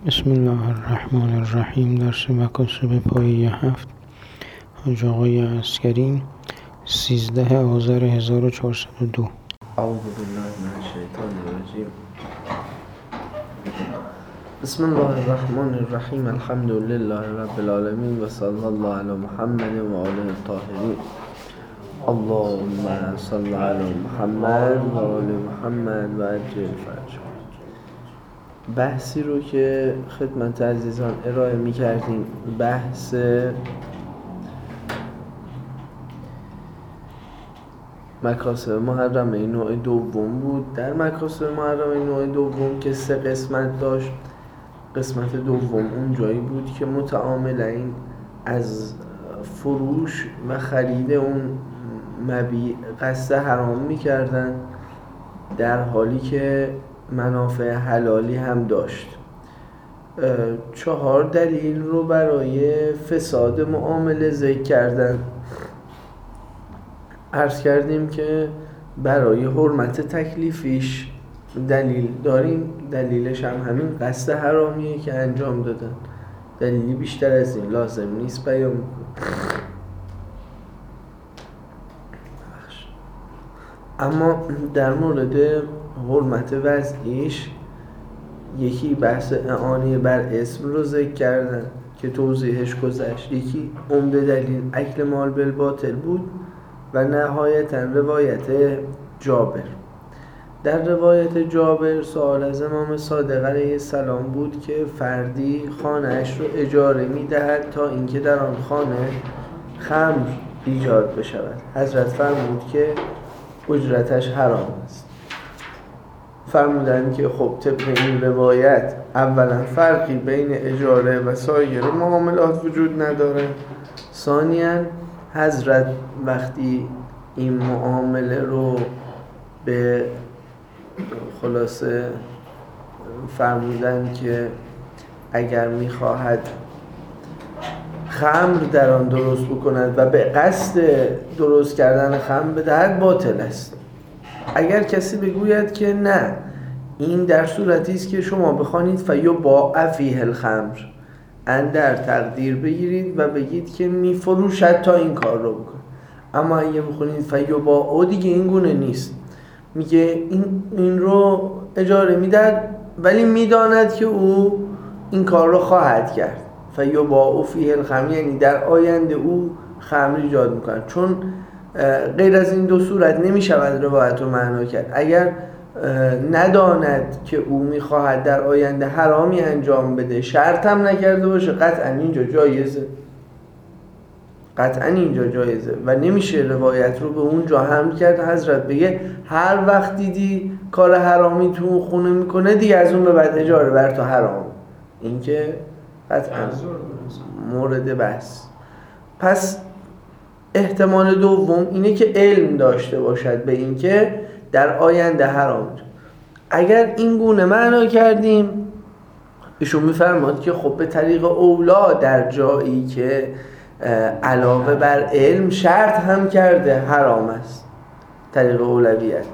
بسم الله الرحمن الرحیم. درس مکاسب پایه 7 حاج آقای عسکری 13 آذر 1402. اعوذ بالله من الشیطان الرجیم. بسم الله الرحمن الرحیم. الحمد لله رب العالمین و صلی الله علی محمد و آله الطاهرین. اللهم صل علی محمد و آل محمد و عجل فرجهم. بحثی رو که خدمت عزیزان ارائه می کردیم، بحث مکاسب محرمه نوع دوم بود. در مکاسب محرمه نوع دوم که 3 قسمت داشت، قسمت دوم اون جایی بود که متعاملین از فروش و خرید اون مبیع قصد حرام می‌کردن، در حالی که منافع حلالی هم داشت. 4 دلیل رو برای فساد معامله ذکر کردن. عرض کردیم که برای حرمت تکلیفیش دلیل داریم، دلیلش هم همین قصد حرامیه که انجام دادن. دلیلی بیشتر از این لازم نیست بیان کنم. اما در مورد حرمت وضعیش یکی بحث اعانه بر اسم رو ذکر کردن که توضیحش گذشت. یکی عمده دلیل اکل مال بالباطل بود و نهایتا روایت جابر. در روایت جابر سوال از امام صادق علیه السلام بود که فردی خانه‌اش رو اجاره می‌دهد تا اینکه در آن خانه خمر ایجاد بشود. حضرت فرمود که اجرتش حرام است. فرمودند که خب طبق این روایت اولا فرقی بین اجاره و سایر معاملات وجود نداره. ثانیاً حضرت وقتی این معامله رو به خلاصه فرمودن که اگر میخواهد خمر در آن درست بکند و به قصد درست کردن خمر بدهد باطل است. اگر کسی بگوید که نه، این در صورتی است که شما بخوانید فیباع فیه الخمر، اندر تقدیر بگیرید و بگید که میفروشد تا این کار رو بکن، اما اگه بخونید فیباع دیگه این گونه نیست. میگه این رو اجاره میدهد ولی میداند که او این کار رو خواهد کرد. فیباع فیه الخمر یعنی در آینده او خمر ایجاد میکنه. چون غیر از این دو صورت نمیشود روایت رو معنا کرد. اگر نداند که او میخواهد در آینده حرامی انجام بده، شرط هم نکرده باشه، قطعا اینجا جایزه و نمیشه روایت رو به اونجا حمل کرد حضرت بگه هر وقت دیدی کار حرامی تو خونه میکنه دیگه از اون به بعد اجاره بر تو حرام. این که قطعا مورد بحث. پس احتمال دوم اینه که علم داشته باشد به این که در آینده حرام. اگر این گونه معنا کردیم، ایشون میفرماد که خب به طریق اولا در جایی که علاوه بر علم شرط هم کرده حرام است، طریق اولویت.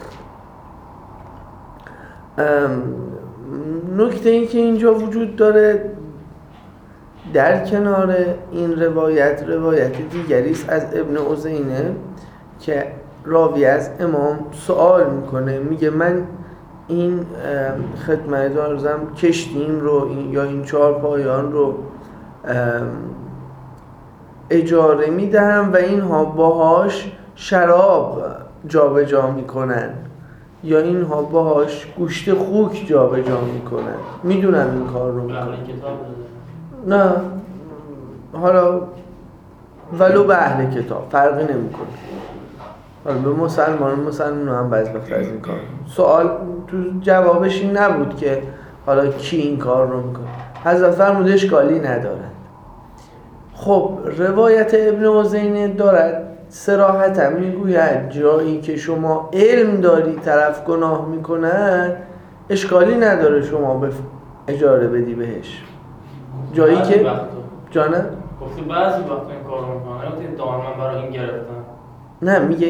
نکته این که اینجا وجود داره، در کنار این روایت دیگری است از ابن عزینه که راوی از امام سوال میکنه، میگه من این خدمت دارزم کشتیم رو یا این 4 پایان رو اجاره میدهم و اینها باهاش شراب جابجا میکنن یا اینها باهاش گوشت خوک جابجا میکنن. میدونم این کار رو میکنن. نه حالا ولو به اهل کتاب فرقی نمیکنه. حالا به مسلمان هم بعض وقت از این کار. سوال تو جوابش این نبود که حالا کی این کار رو میکنه. حضرت فرمود اشکالی ندارد. خب روایت ابن عزینه دارد صراحتا میگوید جایی که شما علم داری طرف گناه میکند اشکالی نداره شما به اجاره بدی بهش. جایی که جانه گفتی بعضی وقتا این کار رو میکنن، گفتی دائما برای این گرفتن. نه، میگه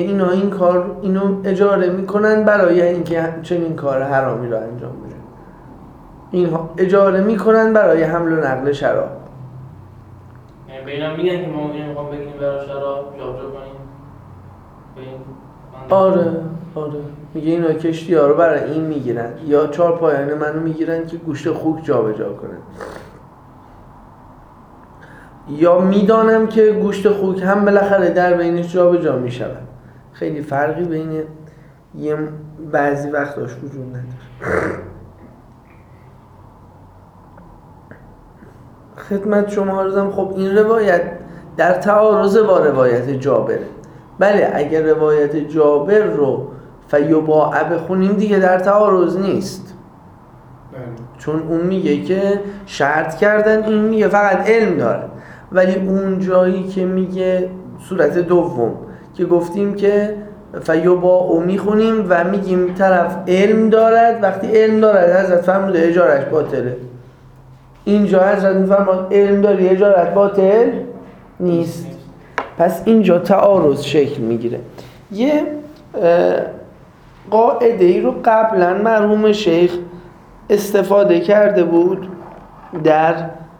اینو اجاره میکنن برای اینکه چنین کار حرامی رو انجام بده. اینها اجاره میکنن برای حمل و نقل شراب. یعنی به اینم میگن که ما اینو میخوام بگیریم برای شراب جابجا کنیم به این آره میگه اینا کشتی ها رو برای این میگیرن یا 4 پایان منو میگیرن که گوشت خوک جابجا کنن، یا میدانم که گوشت خوک هم بالاخره در بینش جابجا میشود. خیلی فرقی بین یه بعضی وقتاش وجود نداره. خدمت شما عرضم خب این روایت در تعارض با روایت جابره. بله اگر روایت جابر رو فیباع بخونیم دیگه در تعارض نیست، چون اون میگه که شرط کردن، این میگه فقط علم داره. ولی اون جایی که میگه صورت دوم که گفتیم که فیباع میخونیم و میگیم طرف علم دارد، وقتی علم دارد حضرت فرموده اجارش باطله. اینجا حضرت میفرماد علم داری اجارت باطل نیست. پس اینجا تعارض شکل میگیره. یه قاعده ای رو قبلا مرحوم شیخ استفاده کرده بود در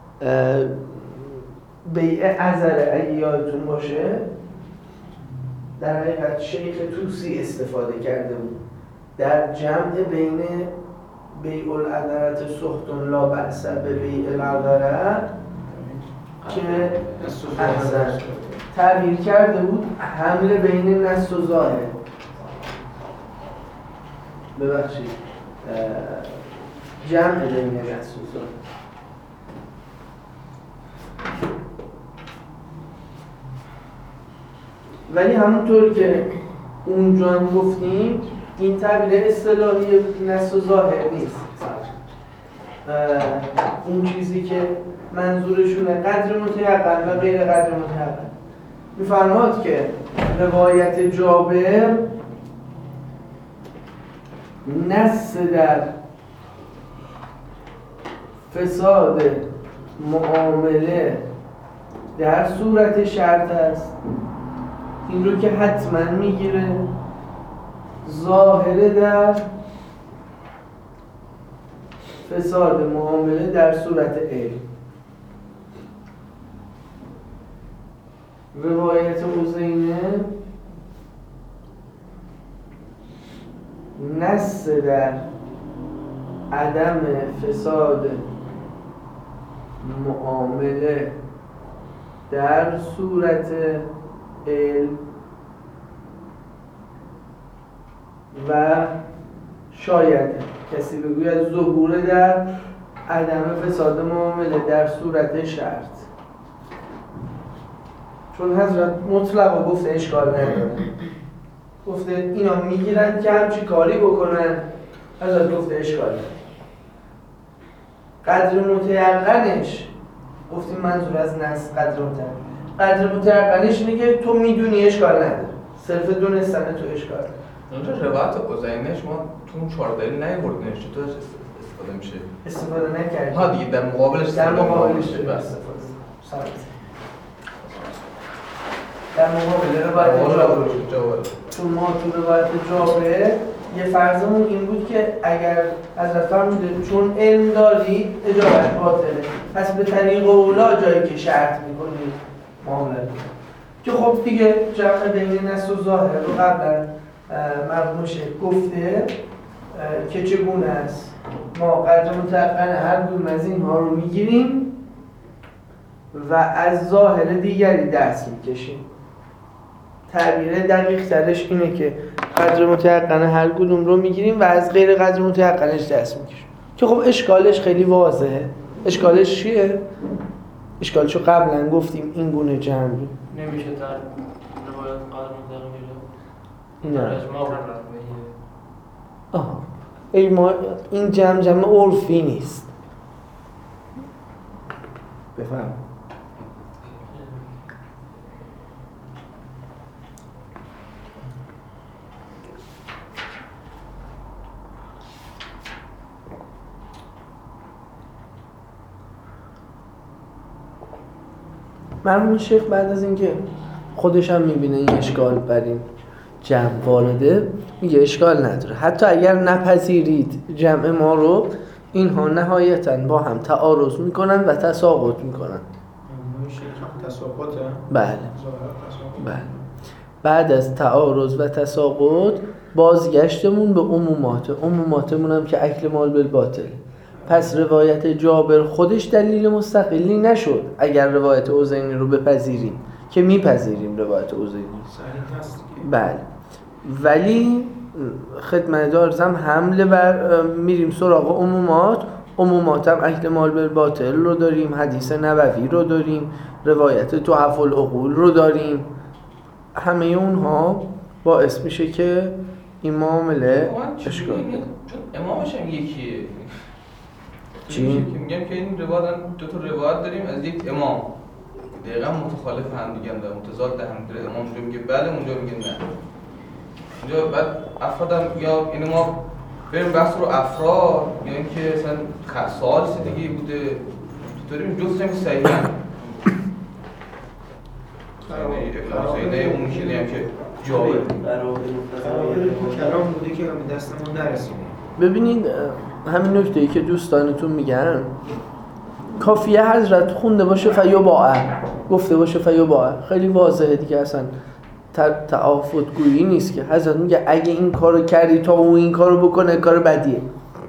بیع عذره، اگه یادتون باشه در حقیقت شیخ توسی استفاده کرده بود در جمع بین بیع العذرت سخت لا بأس به بیع العذره که احسن تعبیر کرده بود حمل بین نص و ظاهر. ببخشید جمع بین نص و ظاهر. ولی همونطور که اونجا هم گفتیم این تعبیر اصطلاحی نص و ظاهر نیست. اون چیزی که منظورشونه قدر متیقن و غیر قدر متیقن. میفرماد که روایت جابر نص در فساد معامله در صورت شرط است، این رو که حتما میگیره. ظاهره در فساد معامله در صورت علم. روایت حسینه نص در عدم فساد معامله در صورت علم و شاید کسی بگوید ظهور در عدم فساد معامله در صورت شرط، چون حضرت مطلقا گفته اشکال نداره، گفته اینا میگیرن که همچی کاری بکنن. حضرت گفته اشکال نداره. قدر متیقنش گفتیم منظور از نص قدر متیقنش اینه که تو میدونی اشکال نداره، صرف دونستن تو اشکال نداره. اونجا روایت حسینش ما تو اون 4 دلیل نیاوردنش، چطور استفاده میشه؟ استفاده نکردیم. ها دیگه در مقابلش بس در مقابل روایت جابر. چون ما تو روایت جابر یه فرضمون این بود که اگر حضرت فرموده چون علم داری اجارت باطله، پس به طریق اولا جایی که شرط میکنی معامله که خب دیگه جمع بین نص و ظاهر رو قبلا مرحوم شیخ گفته که چگونه است. ما قدر متقن هر دو از اینها رو میگیریم و از ظاهر دیگری دست میکشیم. تعبیر دقیق ترش اینه که قدر متقن هر کدوم رو میگیریم و از غیر قدر متقنش دست میکشیم، که خب اشکالش خیلی واضحه. اشکالش چیه؟ اشکالش رو قبلا گفتیم این گونه جمع نمیشه در روایت قدر متقن نه. آها این جمع عرفی نیست. بفهم. مرحوم شیخ بعد از اینکه خودش هم میبینه این اشکال بر این جمع وارده، میگه اشکال نداره، حتی اگر نپذیرید جمع ما رو، اینها نهایتاً با هم تعارض میکنن و تساقط میکنن. تساقطه؟ بله. بله. بعد از تعارض و تساقط بازگشتمون به عموماتمون هم که اکل مال بالباطل. پس روایت جابر خودش دلیل مستقلی نشد اگر روایت اوزینی رو بپذیریم که میپذیریم روایت اوزینی صحیح هست. بله. ولی خدمت عرضم حمله بر میریم سراغ عمومات هم اکل مال بالباطل رو داریم، حدیث نبوی رو داریم، روایت تحف العقول رو داریم. همه اونها باعث میشه که این معامله اشکال کنه. چون امامش هم یکیه. چی؟ میگم که این روایت دو تا روایت داریم از یک امام دقیقا متخالف هم دیگه هم داره، متضاد هم داره. امام اونجا میگه بله، اونجا میگه نه. اونجا بعد افرادم یا این ما بریم بحث رو افراد یا اینکه مثلا سوال دیگه بوده داریم جزء هم صحیح هم سیده اون شده هم که جابر کلام بوده که به دستمون نرسیده. ببینید همین نکته‌ای که دوستانتون میگن کافیه حضرت خونده باشه فیباعه، گفته باشه فیباعه، خیلی واضحه دیگه، اصلا تعافت گویی نیست که حضرت میگه اگه این کارو کردی تا اون این کارو بکنه کار بدیه.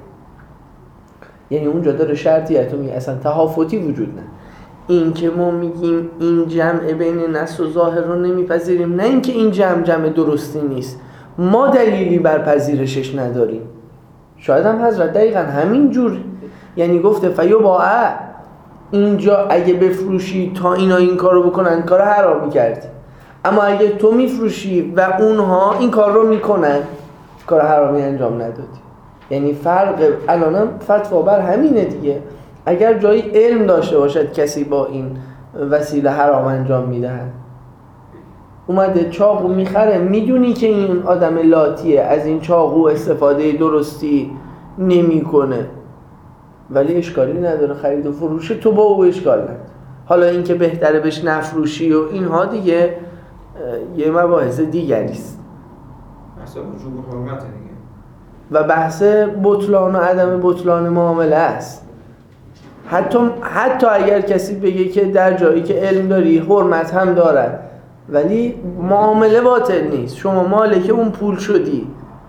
یعنی اونجا داره شرطیت رو میگه، اصلا تهافتی وجود نه. این که ما میگیم این جمع بین نص و ظاهر رو نمیپذیریم، نه اینکه این جمع درستی نیست، ما دلیلی بر پذیرشش نداریم. شاید هم حضرت دقیقا همین جور یعنی گفته فیباعه، اینجا اگه بفروشی تا اینا این کارو بکنن کار حرامی کردی، اما اگه تو میفروشی و اونها این کار رو میکنن کار حرامی انجام ندادی. یعنی فرق الانم فتوا بر همینه دیگه. اگر جایی علم داشته باشد کسی با این وسیله حرام انجام میدهد، اومده چاقو میخره، میدونی که این آدم لاتیه، از این چاقو استفاده درستی نمیکنه، ولی اشکالی نداره خرید و فروش تو با او اشکال نداره. حالا این که بهتره بهش نفروشی و اینها دیگه یه مباحث دیگری است. بحث وجوب حرمت دیگه و بحث بطلان و عدم بطلان معامله است. حتی اگر کسی بگه که در جایی که علم داری حرمت هم دارد، ولی معامله باطل نیست، شما مالک اون پول شدی،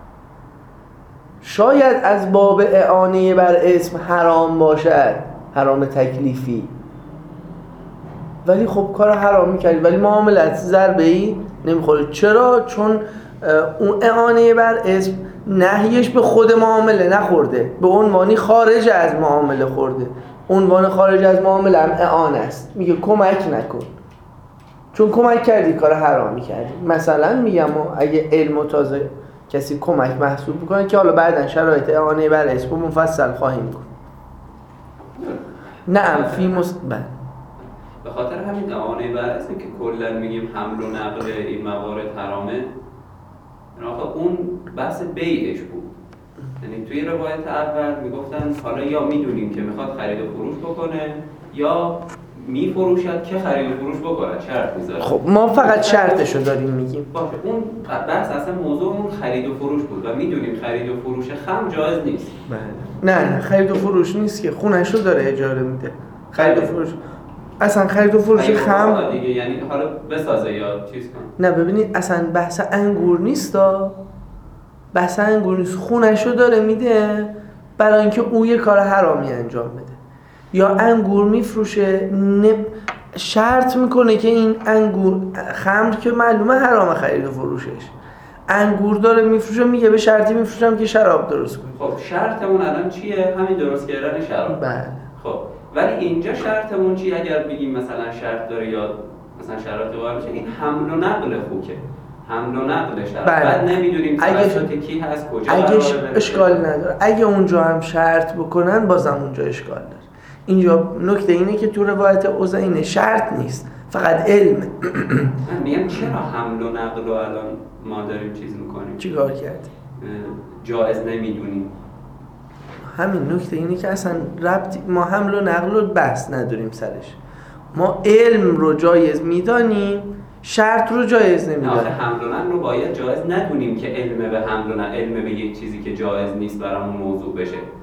شاید از باب اعانه بر اسم حرام باشد، حرام تکلیفی، ولی خب کار حرامی کردی، ولی معاملت ضربه‌ای نمیخوره. چرا؟ چون اون اعانه بر اسم نهیش به خود معامله نخورده، به عنوانی خارج از معامله خورده. عنوان خارج از معامله هم اعانه است، میگه کمک نکن، چون کمک کردی کار حرامی کردی. مثلا میگم اگه علم و تازه کسی کمک محسوب بکنه که حالا بعدن شرایط اعانه بر اسم مفصل خواهیم گفت. نه فی به خاطر همین اعانه بر اسم که کلا میگیم حمل و نقل این موارد حرامه، آخه اون بحث بیعش بود. یعنی توی روایت اول میگفتن حالا یا میدونیم که میخواد خرید و فروش بکنه یا میفروشد که خرید و فروش بکنه، شرط میذاره. خب ما فقط شرطشو داریم میگیم. باشه، اون بحث اصلا موضوعمون خرید و فروش بود و میدونیم خرید و فروش خام جایز نیست. نه خرید و فروش نیست که خونه‌شو داره اجاره میده. خرید و فروش اصلا خرید و فروش خام دیگه، یعنی حالا بسازه یا چیز کنه. نه ببینید اصلا بحث انگور نیستا، بحث انگور نیست، خونه‌شو داره میده برای اینکه او یه کار حرامی انجام بده. یا انگور میفروشه شرط میکنه که این انگور، خمر که معلومه حرام خرید و فروشش، انگور داره میفروشه میگه به شرطی میفروشم که شراب درست کنی. خب شرطمون الان چیه؟ همین درست کردن شراب. بله. خب ولی اینجا شرطمون چیه؟ اگر بگیم مثلا شرط داره یا مثلا شرایط واقع بشه، این حمل و نقل خوکه، حمل و نقل شرط. بعد نمیدونیم توسط کی هست، کجا قراره بشه. اشکال نداره اگه اونجا هم شرط بکنن، بازم اونجا اشکال داره. اینجا نکته اینه که تو روایت اوزینه شرط نیست، فقط علمه. میگم چرا حمل و نقل رو الان ما داریم چیز میکنیم؟ چیکار کرد؟ جایز نمیدونیم. همین نکته اینه که اصلا ما حمل و نقل رو بحث نداریم سرش، ما علم رو جایز میدانیم، شرط رو جایز نمیدانیم. آخه حمل و نقل رو باید جایز ندونیم که علم به حمل و نقل، علم به یک چیزی که جایز نیست برامون موضوع بشه.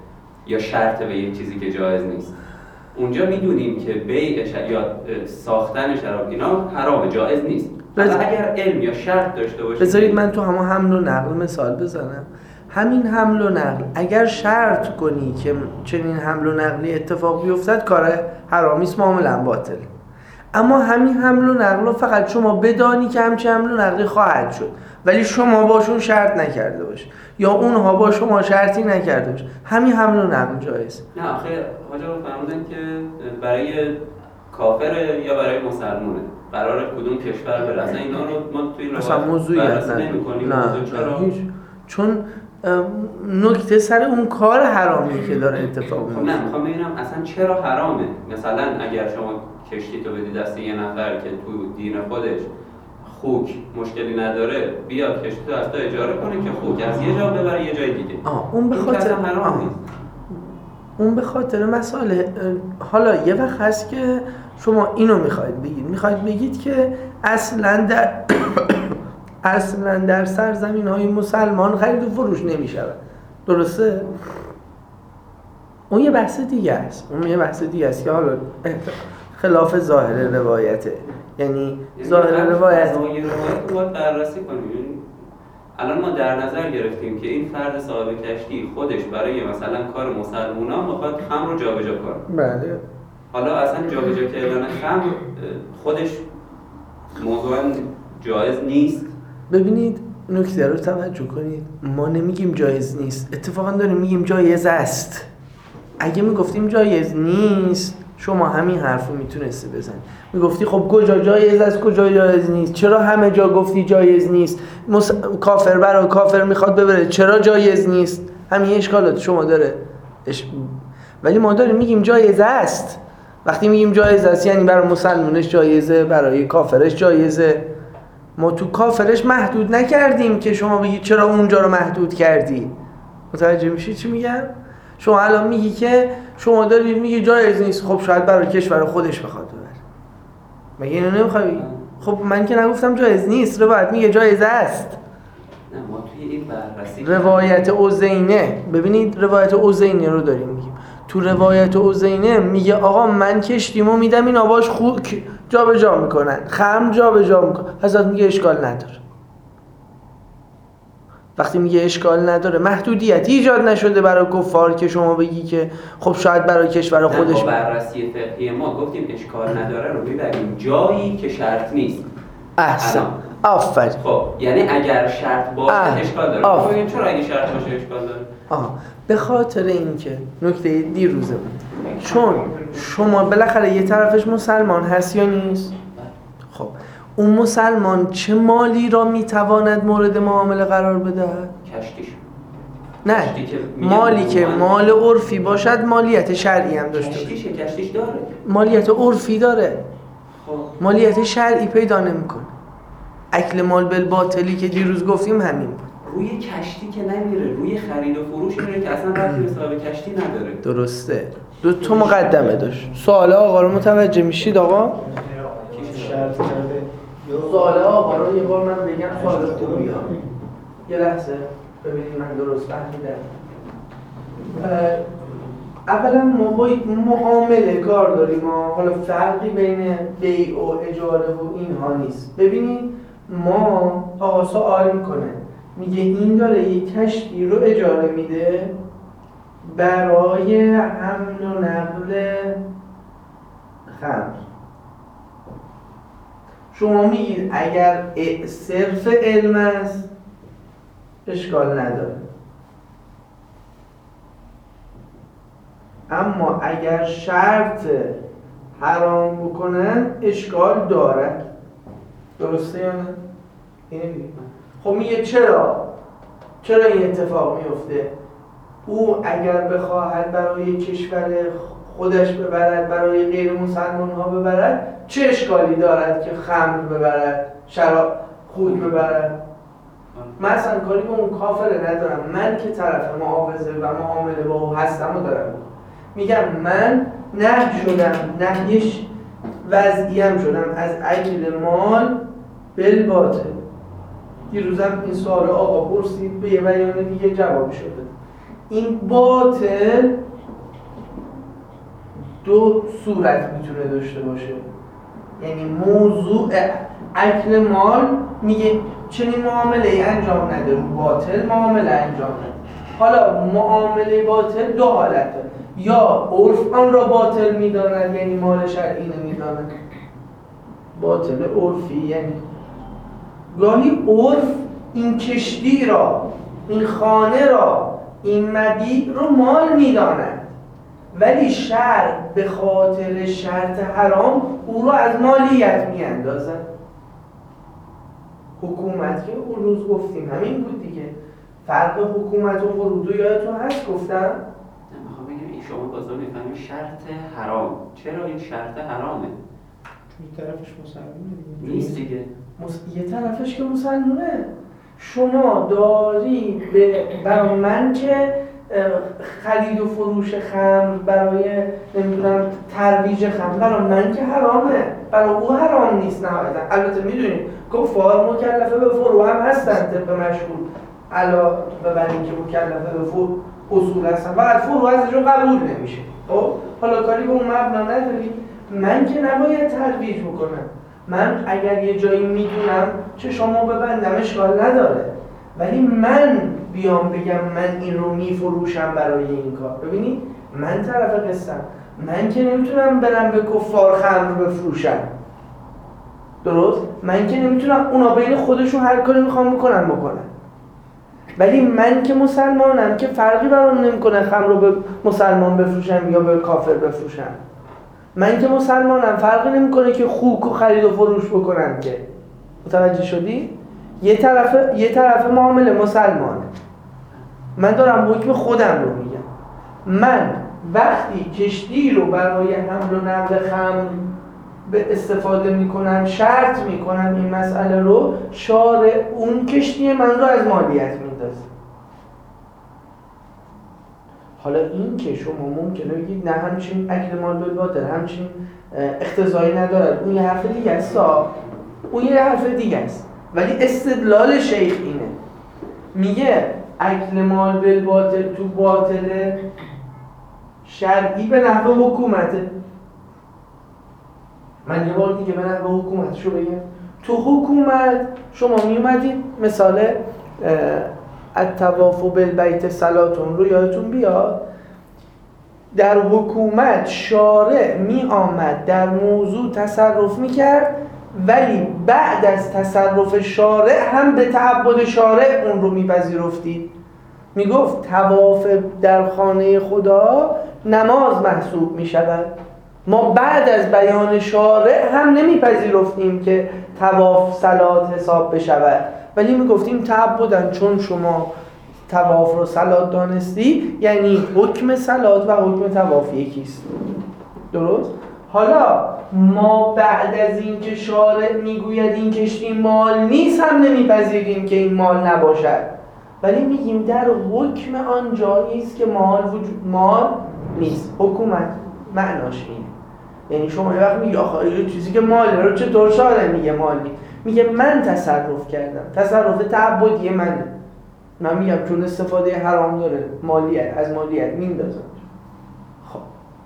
یا شرط به یک چیزی که جایز نیست. اونجا میدونیم که بیع یا ساختن شراب اینا حرام، جایز نیست. اگر علم یا شرط داشته باشید، بذارید من تو همون حمل و نقل مثال بزنم. همین حمل و نقل اگر شرط کنی که چنین حمل و نقلی اتفاق بیفتد کار حرامی است، معامله باطل. اما همین حمل و نقل رو فقط شما بدانی که همچین حمل و نقلی خواهد شد، ولی شما باشون شرط نکرده باش یا اونها با شما شرطی نکرده باش، همین حمل و نقل جایز. نه آخه حاجا فرمودن که برای کافر یا برای مسلمونه قرار کدوم کشور بره، اصلا اینا رو ما توی روایت بررسی نمی‌کنیم. چون نکته سر اون کار حرامی که داره اتفاق میفته. نه میخوام ببینم اصلا چرا حرامه. مثلا اگر شما کشتی تو بدی دست یه نفر که تو دین خودش خوک مشکلی نداره، بیاد کشتی تو از تو اجاره کنه که خوک از یه جا ببره یه جای دیگه، اون به خاطر حرام نیست. اون به خاطر مسائل. حالا یه وقت هست که شما اینو میخواید بگید که اصلا در سرزمین‌های مسلمان خرید و فروش نمی‌شود. درسته؟ اون یه بحث دیگه است. که حالا خلاف ظاهر روایته. یعنی ظاهر روایت رو باید بررسی کنیم. الان ما در نظر گرفتیم که این فرد صاحب کشتی خودش برای مثلا کار مسلمانان میخواد خمر رو جابجا کنه. بله. حالا اصلا جابجا کردن خمر خودش موضوعا جایز نیست. ببینید نکته رو توجه کنید، ما نمیگیم جایز نیست، اتفاقا داریم میگیم جایز است. اگه میگفتیم جایز نیست شما همین حرف رو میتونستی بزنی، میگفتی خب کجا جایز است کجا جایز نیست، چرا همه جا گفتی جایز نیست، کافر برای کافر میخواد ببره چرا جایز نیست، همین اشکالات شما داره. ولی ما داریم میگیم جایز است. وقتی میگیم جایز است یعنی برای مسلمانش جایزه، برای کافرش جایزه. ما تو کافرش محدود نکردیم که شما بگید چرا اونجا رو محدود کردی. متوجه میشی چی میگم؟ شما الان میگی که شما دارید میگی جایز نیست، خب شاید برای کشور خودش بخواد ببره. مگه اینو نمیخوای؟ خب من که نگفتم جایز نیست، روایت میگه جایز است. نه ما توی این بررسی روایت اوزینه، ببینید روایت اوزینه رو داریم میگیم. تو روایت اوزینه میگه آقا من کشتیمو میدم این آباش خوک جابجا میکنن، خمر جابجا میکنن. حضرت میگه اشکال نداره. وقتی میگه اشکال نداره، محدودیتی ایجاد نشده برای کفار که شما بگی که خب شاید برای کشور خودش. با بررسی فقهی ما گفتیم اشکال نداره رو میبریم جایی که شرط نیست. احسن، آفرین. خب یعنی اگر شرط باشه اشکال داره. خب چرا اگه شرط باشه اشکال داره؟ به خاطر اینکه نکته دیروزه بود، چون شما بالاخره یه طرفش مسلمان هست یا نیست. خب اون مسلمان چه مالی را میتواند مورد معامله قرار بدهد؟ کشتیش. نه، مالی که مال عرفی باشد مالیت شرعی هم داشته باشه. کشتیش داره. مالیت عرفی داره. خب مالیت شرعی پیدا نمیکنه. اکل مال بالباطلی که دیروز گفتیم همین بود. روی کشتی که نمیره، روی خرید و فروش میره که اصلا ربطی به صاحب کشتی نداره. درسته. دو تا مقدمه داشت. سوال آقا رو متوجه میشید آقا؟ شرط کرده. سوال آقا رو یه بار من بگم سوال خوبیه. یه لحظه ببینید من درست فهمیدم. اولا ما با معامله کار داریم، حالا فرقی بین بیع و اجاره و اینها نیست. ببینید ما آقا سوال میکنه، میگه این داره یک کشتی رو اجاره میده برای حمل و نقل خمر. شما میگید اگر صرف علم است اشکال نداره، اما اگر شرط حرام بکنن اشکال دارد. درسته یا نه؟ اینه میگه. خب میگه چرا این اتفاق میفته؟ او اگر بخواهد برای کشور خودش ببرد، برای غیر مسلمان ها ببرد، چه اشکالی دارد که خمر ببرد، شراب خود ببرد؟ من اصلا کاری با اون کافره ندارم. من که طرف معاوضه و معامله با او هستم و دارم میگم من نهیش وضعیم شدم از اکل مال بالباطل. دیروزم این سوال آقا پرسید، به یه بیان دیگه جواب شده. این باطل دو صورت میتونه داشته باشه. یعنی موضوع اکل مال میگه چنین معامله ای انجام نده، رو باطل معامله انجام نده. حالا معامله باطل دو حالته، یا عرف آن را باطل میداند، یعنی مال شرعی نمیداند، باطل عرفی، یعنی گاهی عرف این کشتی را، این خانه را، این مبیع رو مال میداند، ولی شرع به خاطر شرط حرام او رو از مالیت میاندازد. حکومت که اون روز گفتیم همین بود دیگه، فرق حکومت و فرودو یادتون هست گفتم؟ میخوام بگم این شما بازار میفهمید شرط حرام، چرا این شرط حرامه؟ این طرفش مسلمونه نیست دیگه. یه طرفش که مسلمونه. شما داری برای من که خرید و فروش خمر، برای نمیدونم ترویج خمر، برای من که حرامه، برای او حرام نیست نهایتا. البته میدونید کفار مکلفه به فرو هم هستن طبق مشهور، علاوه بر اینکه مکلفه به فرو اصول هستن، فقط فرو ازشون قبول نمیشه. خب حالا کاری به اون مبنا نداری، من که نباید ترویج بکنم. من اگر یه جایی میدونم چه شما ببندم اشکال نداره، ولی من بیام بگم من این رو میفروشم برای این کار. ببینید من طرف قصم، من که نمیتونم برم به کفار خمر بفروشم، درست؟ من که نمیتونم، اونا بین خودشون هر کاری میخوام بکنن، ولی من که مسلمانم که فرقی برام نمیکنه خمر رو به مسلمان بفروشم یا به کافر بفروشم. من که مسلمانم فرقی نمیکنه که خوک و خرید و فروش بکنم. که متوجه شدی؟ یه طرف معامله مسلمانه، من دارم حکم خودم رو میگم. من وقتی کشتی رو برای حمل و نقل خمر به استفاده میکنم، شرط میکنم این مسئله رو، شارع اون کشتی من رو از مالیت میندازه. حالا این که شما ممکنه بگید نه همچین اکل مال بالباطل همچین اقتضایی ندارد، اون یه حرف دیگه است، اون یه حرف دیگه است. ولی استدلال شیخ اینه، میگه اکل مال بالباطل تو باطل شرعی به نحو حکومته. من یه بار دیگه به نحو حکومتشو بگم. تو حکومت شما میومدید مثال الطواف بالبیت صلاتون رو یادتون بیاد، در حکومت شارع می آمد در موضوع تصرف می کرد، ولی بعد از تصرف شارع هم به تعبد شارع اون رو می پذیرفتید. می گفت طواف در خانه خدا نماز محسوب می شود. ما بعد از بیان شارع هم نمی پذیرفتیم که طواف صلات حساب بشود، ولی می گفتیم تعبدن، چون شما طواف رو صلات دانستی، یعنی حکم صلات و حکم طواف یکیست. درست؟ حالا ما بعد از این که شارع میگوید این کشتی مال نیست هم نمیپذیریم که این مال نباشد، ولی میگیم در حکم آن جایی است که مال نیست. حکومت معناش اینه. یعنی شما یه وقت میگی آخه این چیزی که ماله رو چطور شارع میگه مال نیست؟ میگه من تصرف کردم، تصرف تعبدی منه. من میگم چون استفاده حرام داره مالیت از مالیت میندازم. خب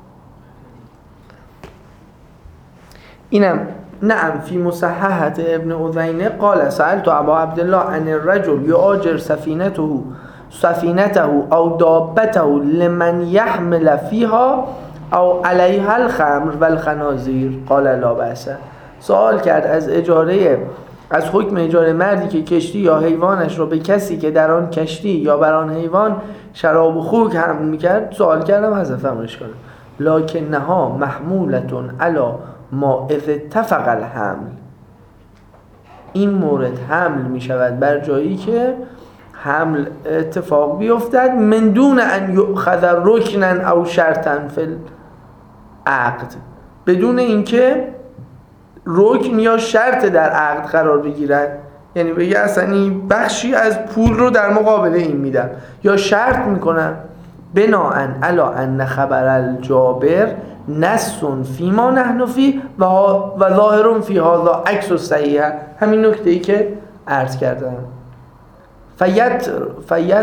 اینم نعم فی مصححة ابن عذینه قال سألت ابا عبدالله عن الرجل یؤاجر سفینته او دابته لمن يحمل فيها او علیها الخمر والخنازیر قال لا بأس. سوال کرد از حکم اجاره مردی که کشتی یا حیوانش رو به کسی که در آن کشتی یا بر آن حیوان شراب و خوک حمل میکرد. سوال کردم حذفم اشکال لکنها محمولتون علی ما اذا اتفق الحمل. این مورد حمل میشود بر جایی که حمل اتفاق بیفتد، من دون ان یؤخذ رکنا او شرطا فی العقد، بدون اینکه رکن یا شرط در عقد قرار بگیرد. یعنی بگه اصلا این بخشی از پول رو در مقابل این میدم یا شرط میکنم. بناءن علی ان خبر الجابر نص فیما نحن فی و ظاهر فی هذا عکس الصحیح. همین نکته‌ای که عرض کردم.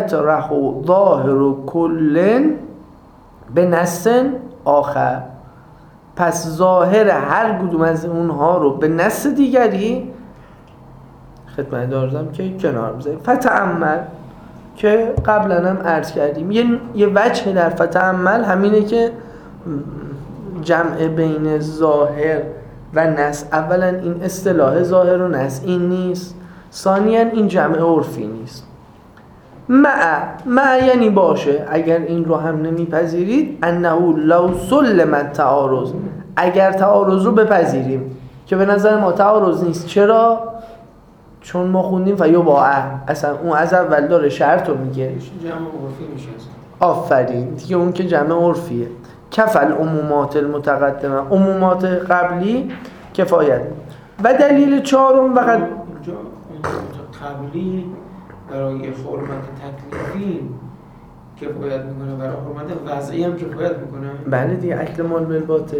فیطرح ظاهر کل به نص آخر. پس ظاهر هر کدوم از اونها رو به نص دیگری خدمت دارم که کنار بذاریم. فتأمل که قبلا هم عرض کردیم یه وجه در فتأمل همینه که جمع بین ظاهر و نص، اولا این اصطلاح ظاهر و نص این نیست، ثانیا این جمع عرفی نیست. مع یعنی باشه، اگر این رو هم نمیپذیرید، انه لو سلم التعارض، اگر تعارض رو بپذیریم که به نظر ما تعارض نیست. چرا؟ چون ما خوندیم فیباع، اصلا اون از اول داره شرط رو میگه، جمع عرفی میشه. آفرین دیگه، اون که جمع عرفیه. کفل عمومات المتقدمه، عمومات قبلی کفایت. و دلیل چهارم فقط اینجا قبلی برای حرمت تکلیفی کفایت میکنه، برای حرمت وضعی هم کفایت میکنه. بله دیگه، اکل مال بالباطل.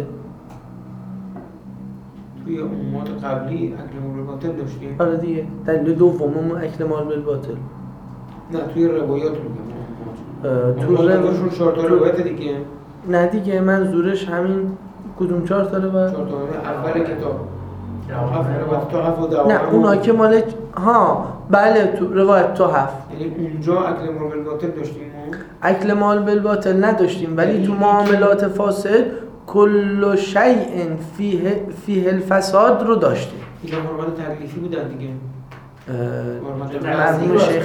توی عمومات قبلی اکل مال بالباطل داشتیم. آره دیگه، دلیل دوممون اکل مال بالباطل. نه توی روایات میگم. تو روایاتشون 4 تا روایت دیگه. نه دیگه، منظورش همین کدوم 4 تا روایت؟ 4 تا اول کتاب. نه اونا که مال بله تو روایت تو 7. یعنی اونجا اکل مال بالباطل داشتیم. اکل مال بالباطل نداشتیم، ولی تو معاملات فاسد کل شیء فیه الفساد رو داشتیم. اینا حرمت تکلیفی بودن دیگه. مرحوم شیخ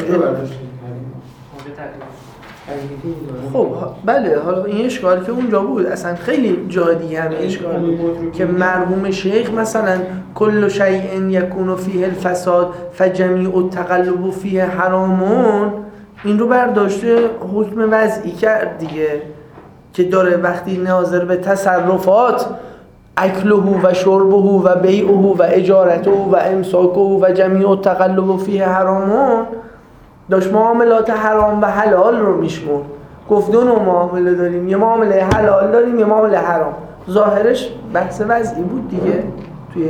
خب بله، حالا این اشکال که اونجا بود اصلا خیلی جای دیگه هم اشکال بود که مرحوم شیخ مثلا کل شیء یکون فیه الفساد فجمیع التقلب فیه حرامون، این رو برداشته حکم وضعی کرد دیگه، که داره وقتی ناظر به تصرفات اکله و شربه و بیعه و اجارته و امساکه و جمیع التقلب فیه حرامون، داشت معاملات حرام و حلال رو میشمون. گفت دو نوع معامله داریم، یه معامله حلال داریم، یه معامله حرام. ظاهرش بحث وضعی بود دیگه. توی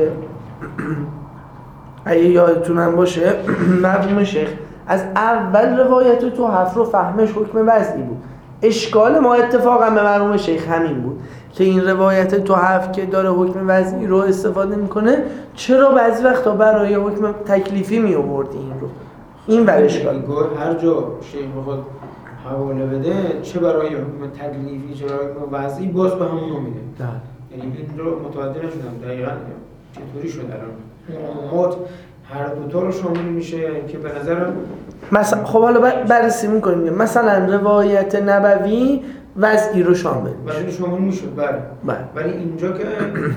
اگه یادتونم باشه مرحوم شیخ از اول روایت تو 7 رو فهمش حکم وضعی بود. اشکال ما اتفاقا به مرحوم شیخ همین بود که این روایت تو 7 که داره حکم وضعی رو استفاده میکنه، چرا بعضی وقتا برای حکم تکلیفی می آورد این رو؟ این بر اشکال. هر جا شیخ بخواد حواله بده، چه برای حکم تکلیفی چه برای حکم وضعی، باز به همون رو میده. یعنی این رو متوجه نشدم دقیقاً چطوری شد الان عمومات هر دو تا رو شامل میشه که به نظرم مثلا خب حالا بررسی میکنیم. مثلا روایت نبوی وضعی رو شامل میشه. وضعی شامل میشد بله. ولی اینجا که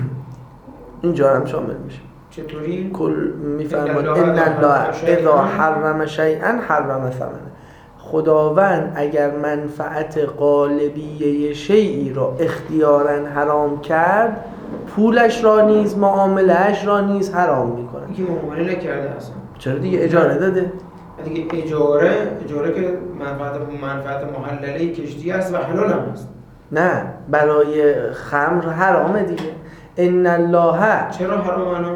اینجا هم شامل میشه. چطوری؟ کل میفرماد ان الله اذا حرم شیئا حرم ثمنه. خداوند اگر منفعت قالبیه شیئی را اختیاراً حرام کرد، پولش را نیز معاملهش را نیز حرام میکنه. اینکه معامله نکرده اصلا. چرا دیگه اجاره داده؟ دیگه اجاره که منفعت محلله کشتی است و حلال هم است. نه، برای خمر حرامه دیگه. ان الله. چرا حرام الان؟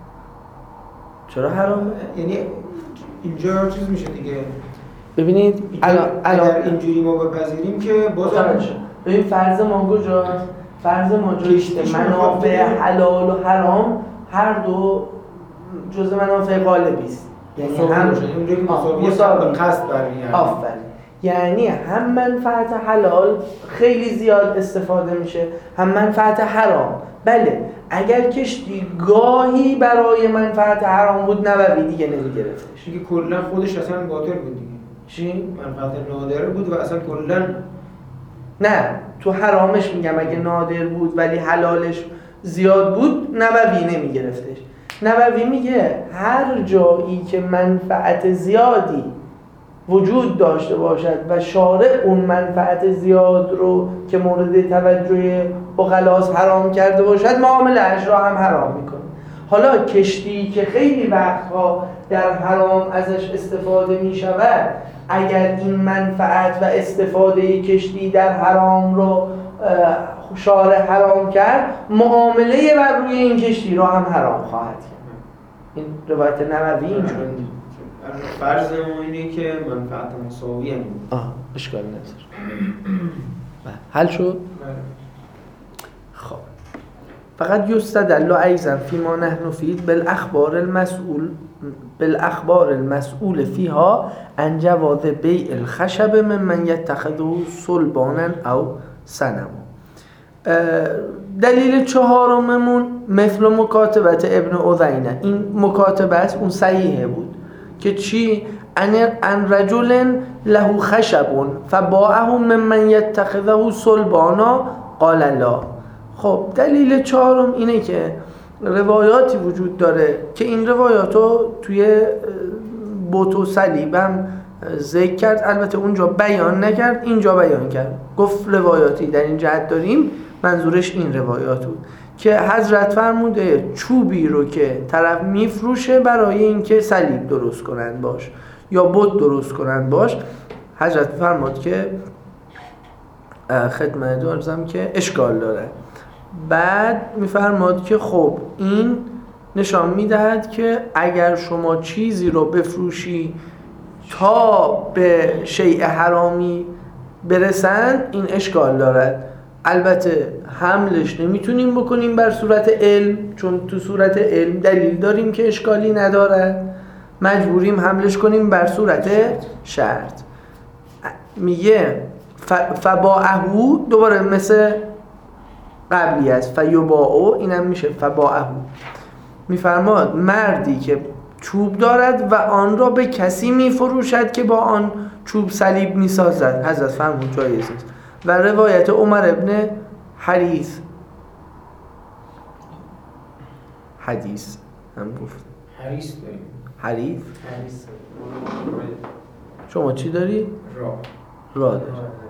چرا حرامه؟ یعنی اینجا چیز میشه دیگه. ببینید اگر اینجوری ما بپذیریم که بازم ببین فرض ما کجاست؟ فرض ما جاییست منافع حلال و حرام هر دو جزء منافع غالبی است. یعنی هم اونجایی که مساوی قصد برمیاد. آفرین. یعنی هم منفعت حلال خیلی زیاد استفاده میشه، هم منفعت حرام. بله، اگر کشتی گاهی برای منفعت حرام بود نبوی دیگه نمیگرفتش. دیگه کلا خودش اصلا باطل بود دیگه. چی؟ منفعت نادره بود و اصلا کلا نه، تو حرامش میگم اگه نادر بود ولی حلالش زیاد بود نبوی نمیگرفتش. نبوی میگه هر جایی که منفعت زیادی وجود داشته باشد و شارع اون منفعت زیاد رو که مورد توجه عقلاست حرام کرده باشد، معامله‌اش را هم حرام میکنه. حالا کشتی که خیلی وقتها در حرام ازش استفاده میشود، اگر این منفعت و استفاده کشتی در حرام رو شارع حرام کرد، معامله بر روی این کشتی را هم حرام خواهد کرد. این روایت نبوی اینجوری. فرض ما اینه که منفعت مساوی هم اشکال نداره. حل شد؟ بله. خب فقط یستدل ایضا فیما نحن فیه بالاخبار المسئول فیها عن جواز بیع الخشب ممن یتخذه صلبانا او صنما. دلیل چهارممون مثل مکاتبت ابن عذینه، این مکاتبه است، اون صحیحه بود که چی؟ ان رجل له خشب فباعه ممن یتخذه صلبانا قال لا. خب دلیل چهارم اینه که روایاتی وجود داره که این روایاتو توی بت و صلیبم ذکر کرد، البته اونجا بیان نکرد، اینجا بیان کرد، گفت روایاتی در این جهت داریم، منظورش این روایات بود که حضرت فرموده چوبی رو که طرف میفروشه برای اینکه صلیب درست کنن باش یا بت درست کنن باش، حضرت فرمود که خدمت عرضم که اشکال داره. بعد میفرماد که خب این نشان میدهد که اگر شما چیزی رو بفروشی تا به شیء حرامی برسن این اشکال دارد. البته حملش نمیتونیم بکنیم بر صورت علم، چون تو صورت علم دلیل داریم که اشکالی ندارد، مجبوریم حملش کنیم بر صورت شرط. میگه فباعهو دوباره مثل قبلی است، فیباعو اینم میشه فباعهو. میفرماد مردی که چوب دارد و آن را به کسی میفروشد که با آن چوب صلیب میسازد، حضرت فرمود جایز است. و روایت عمر ابن حریث حدیث هم گفت حریث داریم. حریث حریث شما چی داری؟ را داری.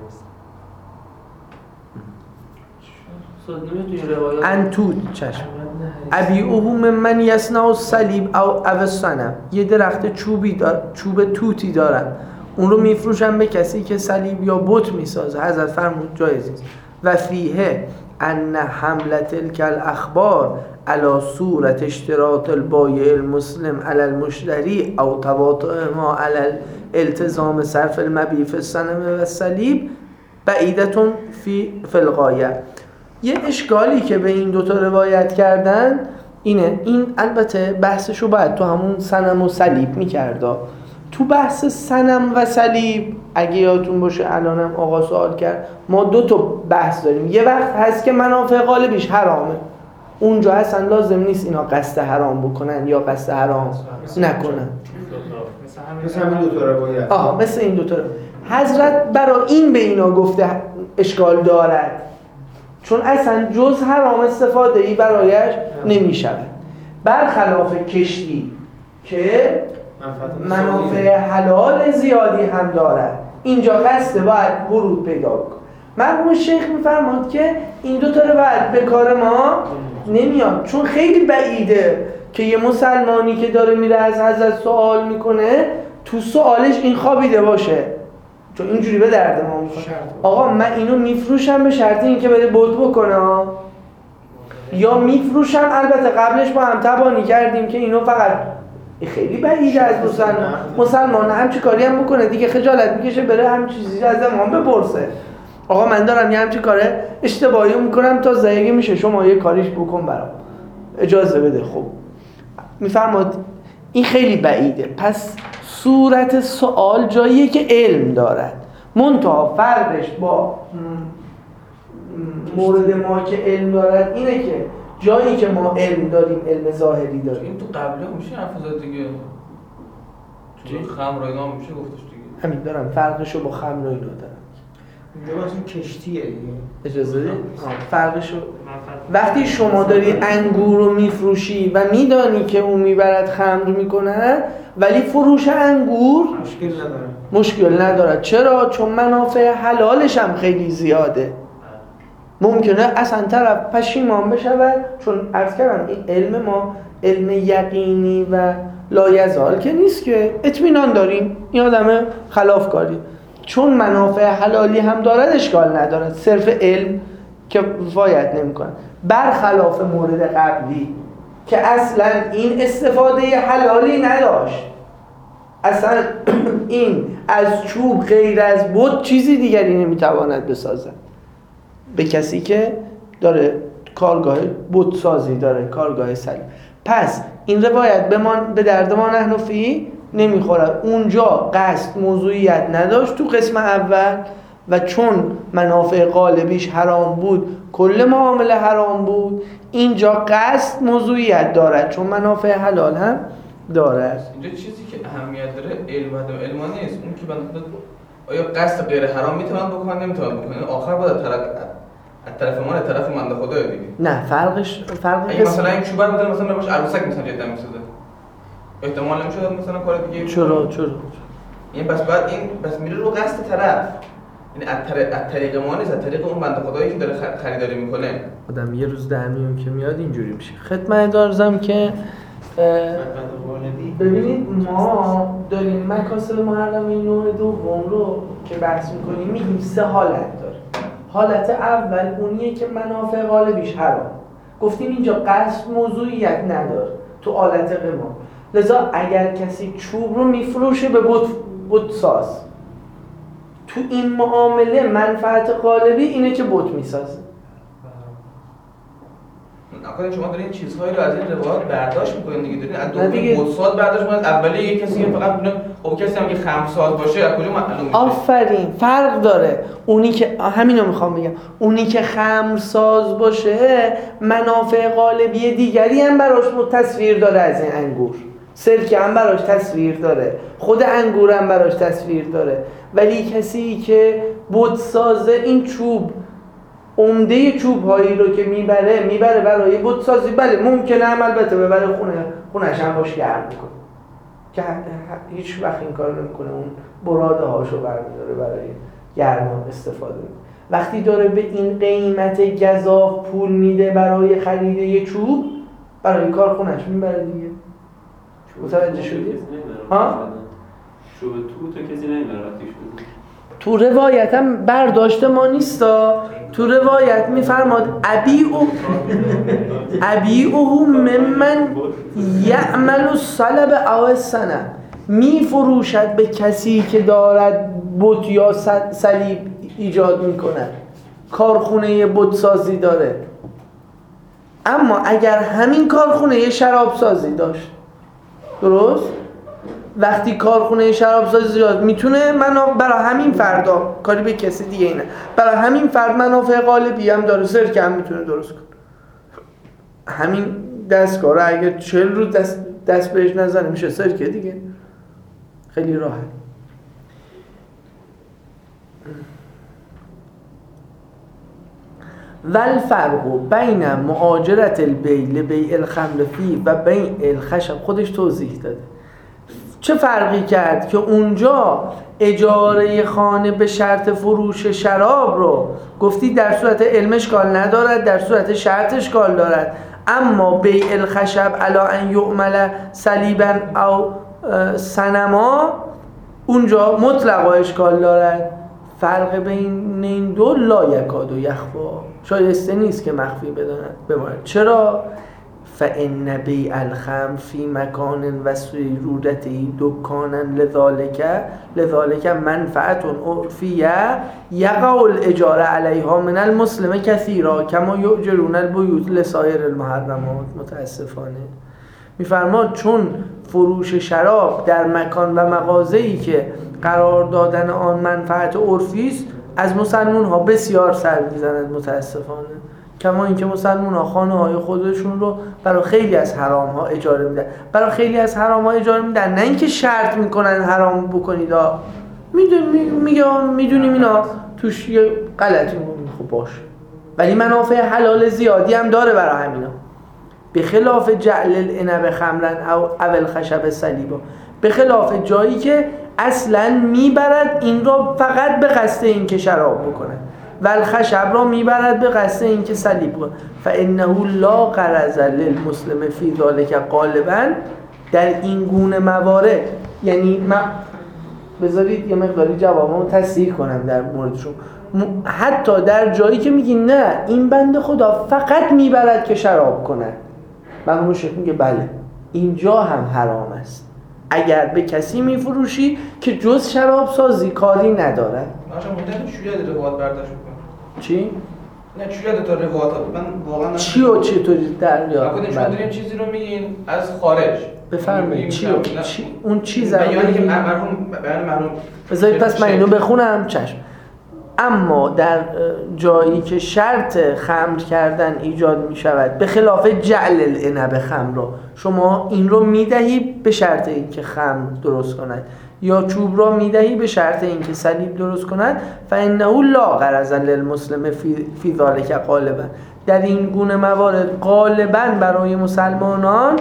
انتود چشم ابیعوه ممن یصنع الصلیب او الصنم. یه درخت چوب توتی دارن، اون رو میفروشن به کسی که صلیب یا بت میسازه، حضرت فرمود جایز است. و فیه ان حمل تلک الاخبار على صورت اشتراط البایع المسلم على المشتری او تواطؤ ما على الالتزام صرف المبیع فی الصنم و الصلیب بعیدتون فی الغایه. یه اشکالی که به این دوتا روایت کردن اینه، این البته بحثشو باید تو همون صنم و صلیب میکردا. تو بحث صنم و صلیب اگه یادتون باشه الانم آقا سوال کرد، ما دو تا بحث داریم. یه وقت هست که منافع غالبیش حرامه، اونجا اصلا لازم نیست اینا قصد حرام بکنن یا قصد حرام نکنن، مثل همین دو تا روایت. مثل این دو تا. حضرت برای این به اینا گفته اشکال دارد، چون اصلا جز حرام استفاده ای برایش نمی شود، برخلاف کشتی که منافع حلال زیادی هم دارد. اینجا قصد باید ورود پیدا کن. مرحوم شیخ میفرماد که این دو تا روایت به کار ما نمیاد، چون خیلی بعیده که یه مسلمانی که داره میره از حضرت سوال میکنه تو سوالش این خوابیده باشه، چون اینجوری به درد ما میخوره. آقا من اینو میفروشم به شرطی اینکه بده بت بکنه، یا میفروشم البته قبلش با هم تبانی کردیم که اینو فقط خیلی بعیده از مسلمان همچی کاری هم بکنه دیگه، خجالت میکشه بره هم چیزی از امام بپرسه. آقا من دارم یه همچی کاره اشتباهی میکنم تا زایگه میشه، شما یه کاریش بکن برام، اجازه بده. خب میفرماد این خیلی بعیده، پس صورت سوال جاییه که علم دارد، منتها فرقش با مورد ما که علم دارد اینه که جایی که ما علم داریم، علم ظاهری داریم. این تو قبله میشه حرف دیگه، تو خمر و اینا میشه گفتش دیگه. همین دارم فرقشو با خمر و اینا دارم. اینجا واسه کشتیه دیگه. اجازه بدید فرقشو وقتی شما داری انگور رو میفروشی و میدانی که اون میبرد خمر میکنه، ولی فروش انگور مشکل نداره. چرا؟ چون منافع حلالش هم خیلی زیاده. ممکنه اصلا طرف پشیمان بشود، چون عرض کردم این علم ما علم یقینی و لایزال که نیست که اطمینان داریم این آدم خلافکاری، چون منافع حلالی هم دارد اشکال ندارد، صرف علم که کفایت نمی‌کنه. برخلاف مورد قبلی که اصلا این استفاده حلالی نداشت، اصلا این از چوب غیر از بت چیزی دیگری نمیتواند بسازد به کسی که داره کارگاه بتسازی داره، کارگاه صلیب. پس این روایت به درد ما نحنفی نمیخوره. اونجا قصد موضوعیت نداشت تو قسم اول و چون منافع غالبیش حرام بود کل معامله حرام بود. اینجا قصد موضوعیت دارد چون منافع حلال هم دارد. اینجا چیزی که اهمیت داره علم و علم نیست. اون که بنده آیا قصد غیر حرام میتونن بکنن نمیتونن بکنن، آخر باید از طرف ما از طرف بنده خدا دیگه. نه فرق اگه مثلا این چوبر بزنه مثلا باشه عروسک مثلا جدا میسازه، احتمال نمیشه مثلا کار دیگه. چرا این بس بعد این بس میره رو قصد طرف، یعنی از طریق ما نیست، از طریق اون بنده خدایی که داره خریداری میکنه. آدم یه روز در میون که میاد اینجوری میشه. خدمت عرضم که ببینید ما داریم مکاسب محرمه نوع دوم رو که بحث میکنیم میگیم 3 حالت داره. حالت اول اونیه که منافع غالبیش حرام، گفتیم اینجا قصد موضوعیت نداره تو حالت قمار. لذا اگر کسی چوب رو میفروشه به بت ساز، تو این معامله منفعت غالبی اینه که بت میسازه. اصلا شما دارین چیزهایی رو از این روایات برداشت می‌کنید دیگه، دارین از بت‌ساز برداشت می‌کنید. اولی یک کسی که فقط می‌دونه خب کسی هم که خمساز باشه از کجا معلوم میشه؟ آفرین، فرق داره. اونی که همینو میخوام بگم، اونی که خمرساز باشه منافع غالبی دیگری هم براش تصویر داره. از این انگور سرکه هم براش تصویر داره، خود انگور هم براش تصویر داره. ولی کسی که بت سازه این چوب عمده چوب هایی رو که میبره برای بت سازی، بله ممکنه هم البته ببره خونش هم باش گرم میکنه که هیچ وقت این کار نمیکنه، اون براده هاشو برمیداره برای گرم استفاده میکنه. وقتی داره به این قیمت گزاف پول میده برای خرید یه چوب، برای کار خونش میبره دیگه. متوجه شدی؟ ها؟ چوب تو کسی نمیبره آتیش بزنه. تو روایت هم برداشت ما نیستا. تو روایت میفرماد ابیعه ممن یعمل الصلب او الصنم، میفروشد به کسی که دارد بت یا صلیب ایجاد میکنه، کارخونه بت سازی داره. اما اگر همین کارخونه شراب سازی داشت، درست؟ وقتی کارخونه شراب سازی داشت میتونه برای همین فردا کاری به کسی دیگه اینه، برای همین فرد منافع غالبی هم داره، سرکه هم میتونه درست کنه. همین دستگاه رو اگه 40 روز دست بهش نزنه میشه سرکه دیگه، خیلی راحت. والفرق بین معاجرت البیع لبیع الخمر فی و بیع الخشب خودش توضیح داده. چه فرقی کرد که اونجا اجاره خانه به شرط فروش شراب رو گفتی در صورت علم اشکال ندارد، در صورت شرط اشکال دارد، اما بیع الخشب علی ان یعمل صلیبا او صنما اونجا مطلقا اشکال دارد. فرق بین این دو لا یکاد و یخفا، شایسته نیست که مخفی بماند. چرا؟ فإن بیع الخمر فی مکان و صورته دکانا لذالک منفعت عرفیه یقع الاجاره علیها من المسلم کثیرا کما یؤجرون البیوت لسایر المحرمات. متاسفانه میفرماد چون فروش شراب در مکان و مغازه‌ای که قرار دادن آن منفعت عرفی است از مسلمان ها بسیار سر میزند. متاسفانه کما اینکه مسلمان ها خانه های خودشون رو برای خیلی از حرام ها اجاره میدن، برای خیلی از حرام ها اجاره میدن، نه اینکه شرط میکنن حرام بکنید ها، میدونیم اینا توش یه غلطی خب باشه، ولی منافع حلال زیادی هم داره برای همینا. به خلاف جعل العنب خمرن او الخشب صلیبا، به خلاف جایی که اصلا میبرد این را فقط به قصد این که شراب بکنه و الخشب را میبرد به قصد این که صلیب بکنه. فانه لا غرض للمسلم فی ذلک غالبا. در این گونه موارد، یعنی بذارید یه مقداری جوابمو تصحیح کنم در موردشون، حتی در جایی که میگی نه این بنده خدا فقط میبرد که شراب کنه، مرحوم شیخ میگه بله اینجا هم حرام است اگر به کسی میفروشی که جز شراب سازی کاری نداره. ماشا مدت شویه داره باید برداشت کنه. چی؟ نه چجوری دو تا روایت من واقعا چی و چطوری در یا شما دارین چیزی رو میگین از خارج بفرمایید چی اون چیز بیانی که مرحوم بذارید پس من اینو بخونم. چشم. اما در جایی که شرط خمر کردن ایجاد می شود به خلاف جعل العنب خمر را، شما این رو می دهی به شرط اینکه خمر درست کند یا چوب را می دهی به شرط اینکه صلیب درست کند، فانه لا غرض للمسلم فی ذلک غالبا، در این گونه موارد غالبا برای مسلمانان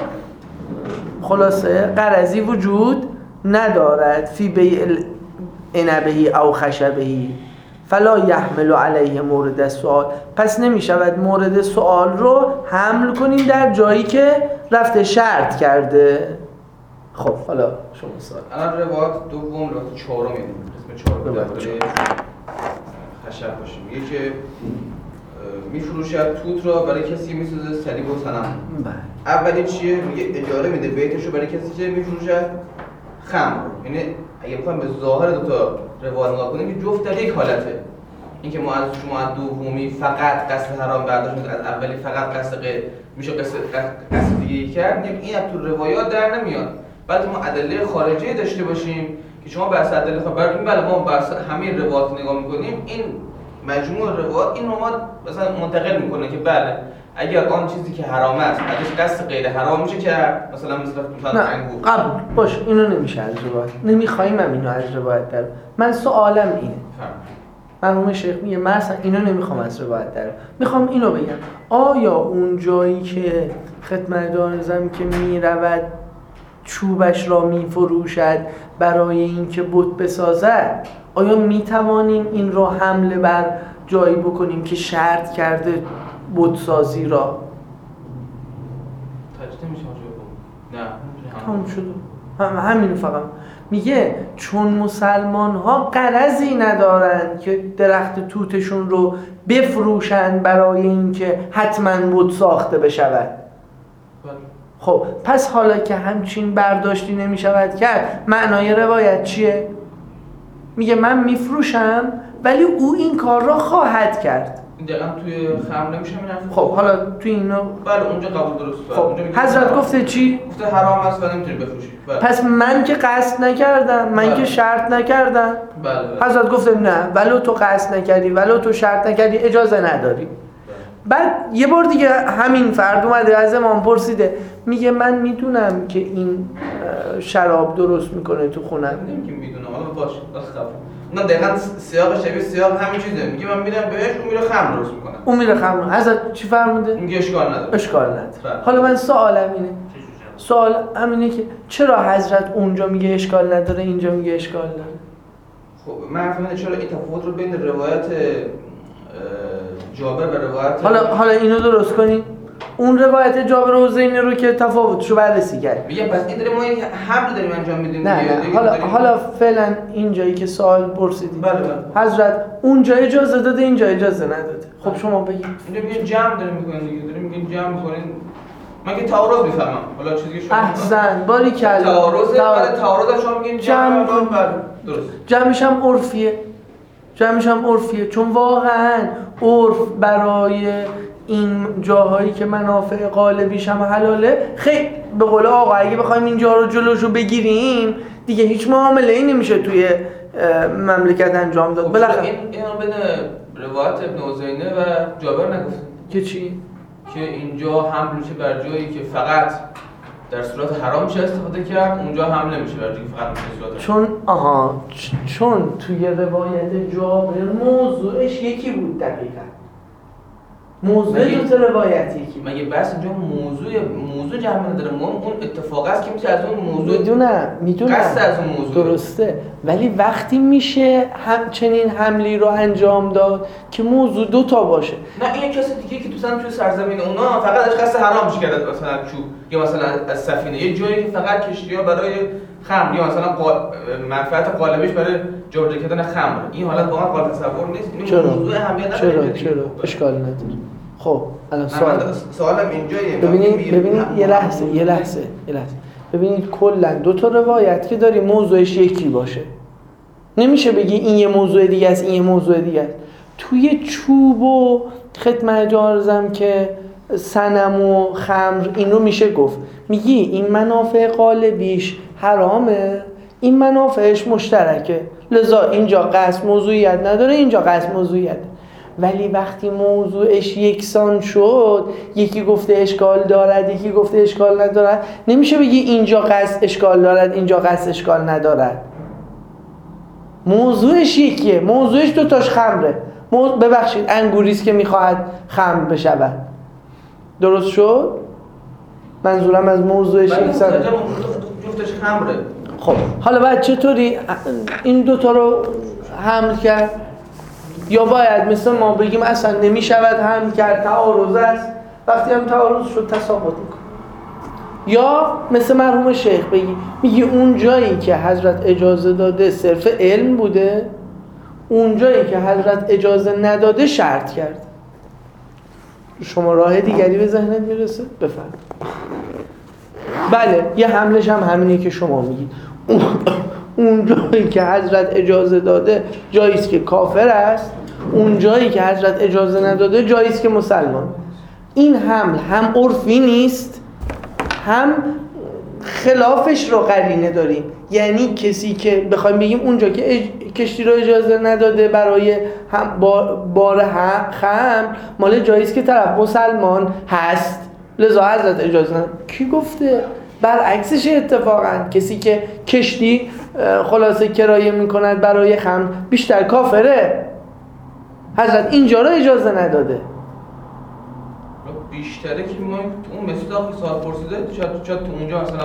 خلاصه غرضی وجود ندارد. فی بیع عنبه او خشبه فلا یحمل علیه مورد السؤال، پس نمی شود مورد سؤال رو حمل کنیم در جایی که رفته شرط کرده. خب حالا شما سوال. الان روایت دوم روایت چهارم اسم چهارم درباره خشب باشه، میگه که میفروشد توت را برای کسی که میسازه صلیب و صنم. اولی چیه؟ میگه اجاره میده بیتش رو برای کسی که میفروشد خمر. یعنی اگه بخوایم به ظاهر دو تا روایت نگاه کنیم که جفت در یک حالته. اینکه ما از دومی فقط قصد حرام برداشت می‌کنیم، از اولی فقط قصد میشه قصد دیگه کرد، این از تو روایات در نمیاد. بعد ما ادله خارجی داشته باشیم که شما بحث ادله خارجی این بله ما بحث همه روایات نگاه می‌کنیم، این مجموع روایات این رو ما مثلا منتقل می‌کنه که بله اگر آن چیزی که حرام است ازش قصد غیر حرام میشه کرد، مثلا مثل انگور. قبل باش اینو نمیشه از روایت، نمیخوایم هم اینو از روایت در. من سوالم اینه. مرحوم شیخ میگه مثلا اینو نمیخوام از روایت در، میخوام اینو بگم آیا اون جایی که خدمتگزار نظام که میرود چوبش را میفروشد برای اینکه بت بسازد، آیا میتوانیم این را حمله بر جایی بکنیم که شرط کرده بت سازی را؟ تجدید میشه نه تمام شد. همینو فقط میگه چون مسلمان ها غرضی ندارند که درخت توتشون رو بفروشند برای اینکه حتما بت ساخته بشود. خب پس حالا که همچین برداشتی نمیشود کرد، معنای روایت چیه؟ میگه من میفروشم ولی او این کار را خواهد کرد. دقیقاً توی خمر نمیشه میرفت. خب حالا توی اینو بله اونجا قبول درسته. خب حضرت گفته چی؟ گفته حرام است و نمیتونی بفروشی. بله. پس من که قصد نکردم، من بله. که شرط نکردم. بله. حضرت گفته نه ولو تو قصد نکردی ولو تو شرط نکردی اجازه نداری. بعد یه بار دیگه همین فرد اومده از امام پرسیده، میگه من میدونم که این شراب درست میکنه تو خونه. نمیگم میدونم، حالا باشه خب نه دقیقاً سیاق شبیه سیاق همین چیزه. میگه من میرم بهش، اون میره خمر درست میکنه. اون میره خمر. حضرت چی فرموده؟ میگه اشکال نداره. اشکال نداره. حالا من سوالم اینه. سوال همینه که چرا حضرت اونجا میگه اشکال نداره اینجا میگه اشکال نداره؟ خب من فهمیدم چرا این تفاوت رو بین روایت جابر و روایت حالا اینو درست کنین. اون روایت جابر و حسینی رو که تفاوتشو بررسی کرد. میگم پس این داره ما یک حمل داریم انجام میدیم. نه حالا فعلا این جایی که سوال پرسیدید. بله. حضرت اونجا اجازه داده اینجا اجازه نداده. خب شما بگید. اینجا میگن جمع داریم میکنین دیگه، داریم میگین جمع میکنین. من که تعارض میفهمم. حالا چیزی که شما احسن باریکلا. تعارض شما میگین جمع درست. جمعش هم عرفیه. چون واقعا عرف برای این جاهایی که منافع غالبیش هم حلاله، خیلی به قول آقا اگه بخوایم اینجا رو جلوشو بگیریم دیگه هیچ معامله‌ای نمیشه توی مملکت انجام داد. بالاخره این بین روایت ابن عزینه و جابر نگفت که چی؟ که اینجا حمل میشه بر جایی که فقط در صورت حرام میشه استفاده کرد، اونجا حمله میشه بر جایی که فقط میشه صورت چون توی روایت جابر موضوعش یکی بود دقیقاً. موضوع دو تا روایت یکی. مگه بس اینجا موضوع جمع نداره، ما اون اتفاق است که میشه از اون موضوع میدونم قصد از اون موضوع درسته، ولی وقتی میشه همچنین حملی رو انجام داد که موضوع دو تا باشه. نه این کسی دیگه که توی سرزمین اونا فقط ازش قصد حرام میشه کرد، مثلا چوب یا مثلا از سفینه یه جایی که فقط کشتی‌ها برای خمر یا مثلا منفعت غالبش برای جابجا کردن خمر، این حالت واقعا قابل تصور نیست. این موضوع اهمیت نداره. چرا اشکال نداره. خب الان سوالم اینجاییه. ببینید یه لحظه ببینید کلا دو تا روایت که داری موضوعش یکی باشه، نمیشه بگی این یه موضوع دیگه است این یه موضوع دیگه است. توی چوب و خدمت عرضم که صنم و خمر این رو میشه گفت، میگی این منافع قالبیش حرامه، این منافعش مشترکه، لذا اینجا قصد موضوعیت نداره، اینجا قصد موضوعیت. ولی وقتی موضوعش یکسان شد، یکی گفته اشکال دارد، یکی گفته اشکال ندارد، نمیشه بگی اینجا قصد اشکال دارد، اینجا قصد اشکال ندارد. موضوعش یکیه، موضوعش دوتاش خمره. ببخشید انگوریست که میخواهد خمر بشود. درست شد؟ منظورم از موضوعش یکسانه. جفتش خمره. خب حالا باید چطوری این دوتا رو حمل کرد؟ یا باید مثل ما بگیم اصلا نمیشود حمل کرد، تعارض است، وقتی هم تعارض شد تساقط میکنه. یا مثل مرحوم شیخ بگی، میگی اون جایی که حضرت اجازه داده صرف علم بوده، اون جایی که حضرت اجازه نداده شرط کرد. شما راه دیگری به ذهنت میرسه؟ بفهم. بله یه حملش هم همینه که شما میگید، اون جایی که حضرت اجازه داده جاییست که کافر است، اون جایی که حضرت اجازه نداده جاییست که مسلمان. این حمل هم عرفی نیست، هم خلافش رو قرینه داریم. یعنی کسی که بخوایم بگیم اونجا که کشتی رو اجازه نداده برای بار خمر، مال جاییست که طرف مسلمان هست، لذا حضرت اجازه نداده. کی گفته؟ برعکسش اتفاقا کسی که کشتی خلاصه کرایه میکند برای خمر بیشتر کافره. حضرت اینجا رو اجازه نداده. بیشتره که ما اون مثل آخی سال پرسیده شاید تو اونجا مثلا